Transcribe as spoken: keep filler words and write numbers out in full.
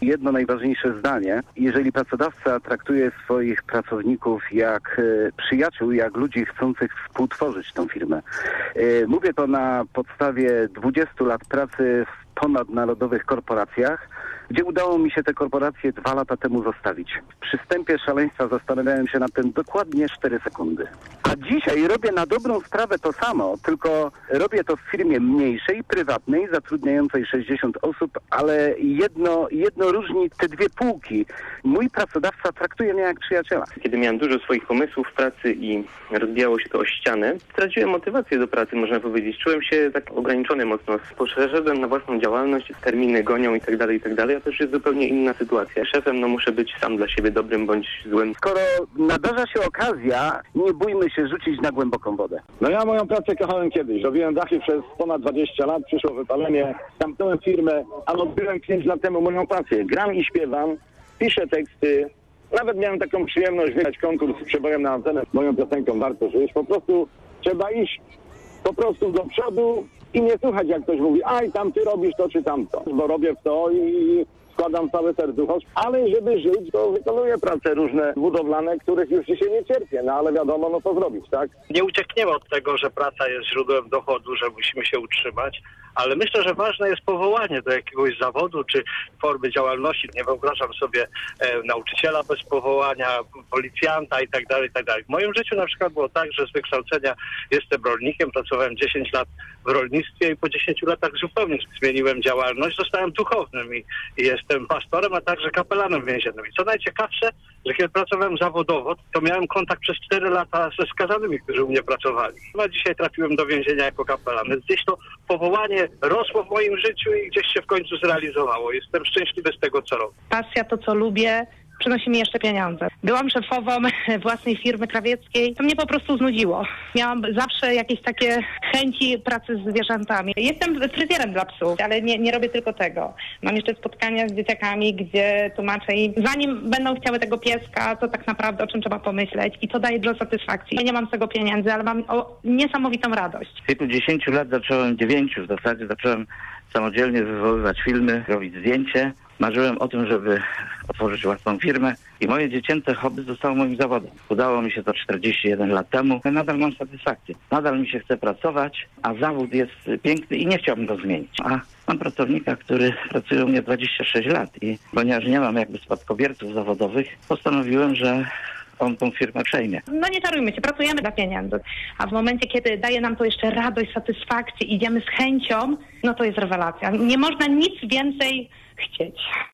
jedno najważniejsze zdanie. Jeżeli pracodawca traktuje swoich pracowników jak e, przyjaciół, jak ludzi chcących współtworzyć tą firmę. E, mówię to na podstawie dwudziestu lat pracy w ponadnarodowych korporacjach, gdzie udało mi się te korporacje dwa lata temu zostawić. W przystępie szaleństwa zastanawiałem się nad tym dokładnie cztery sekundy. A dzisiaj robię na dobrą sprawę to samo, tylko robię to w firmie mniejszej, prywatnej, zatrudniającej sześćdziesiąt osób, ale jedno, jedno różni te dwie półki. Mój pracodawca traktuje mnie jak przyjaciela. Kiedy miałem dużo swoich pomysłów w pracy i rozbijało się to o ścianę, straciłem motywację do pracy, można powiedzieć. Czułem się tak ograniczony mocno. Poszedłem na własną działalność, terminy gonią i tak dalej, i tak dalej. A to już jest zupełnie inna sytuacja. Szefem no muszę być sam dla siebie dobrym bądź złym. Skoro nadarza się okazja, nie bójmy się rzucić na głęboką wodę. No ja moją pracę kochałem kiedyś. Robiłem dachy przez ponad dwadzieścia lat, przyszło wypalenie, zamknąłem firmę, a odbyłem pięć lat temu moją pracę. Gram i śpiewam, piszę teksty. Nawet miałem taką przyjemność wygrać konkurs z przebojem na antenę z moją piosenką Warto Żyć. Po prostu trzeba iść po prostu do przodu i nie słuchać, jak ktoś mówi, aj, tam ty robisz to czy tamto. Bo robię w to i składam całe serducho, ale żeby żyć, to wykonuję prace różne budowlane, których już dzisiaj nie cierpię, no ale wiadomo, no co zrobić, tak? Nie uciekniemy od tego, że praca jest źródłem dochodu, że musimy się utrzymać, ale myślę, że ważne jest powołanie do jakiegoś zawodu czy formy działalności. Nie wyobrażam sobie e, nauczyciela bez powołania, policjanta i tak dalej, i tak dalej. W moim życiu na przykład było tak, że z wykształcenia jestem rolnikiem, pracowałem dziesięć lat w rolnictwie i po dziesięciu latach zupełnie zmieniłem działalność, zostałem duchownym i, i jestem pastorem, a także kapelanem więziennym. I co najciekawsze, że kiedy pracowałem zawodowo, to miałem kontakt przez cztery lata ze skazanymi, którzy u mnie pracowali. A dzisiaj trafiłem do więzienia jako kapelan. Więc gdzieś to powołanie rosło w moim życiu i gdzieś się w końcu zrealizowało. Jestem szczęśliwy z tego, co robię. Pasja, to co lubię, przynosi mi jeszcze pieniądze. Byłam szefową własnej firmy krawieckiej. To mnie po prostu znudziło. Miałam zawsze jakieś takie chęci pracy z zwierzętami. Jestem fryzjerem dla psów, ale nie, nie robię tylko tego. Mam jeszcze spotkania z dzieciakami, gdzie tłumaczę im, zanim będą chciały tego pieska, to tak naprawdę o czym trzeba pomyśleć i co daje dużo satysfakcji. Ja nie mam z tego pieniędzy, ale mam o, niesamowitą radość. W wieku dziesięciu lat zacząłem, dziewięciu w zasadzie, zacząłem samodzielnie wywoływać filmy, robić zdjęcie. Marzyłem o tym, żeby otworzyć własną firmę i moje dziecięce hobby zostało moim zawodem. Udało mi się to czterdzieści jeden lat temu. Nadal mam satysfakcję. Nadal mi się chce pracować, a zawód jest piękny i nie chciałbym go zmienić. A mam pracownika, który pracuje u mnie dwadzieścia sześć lat i ponieważ nie mam jakby spadkobierców zawodowych, postanowiłem, że on tą firmę przejmie. No nie czarujmy się, pracujemy dla pieniędzy, a w momencie, kiedy daje nam to jeszcze radość, satysfakcję, idziemy z chęcią, no to jest rewelacja. Nie można nic więcej chcieć.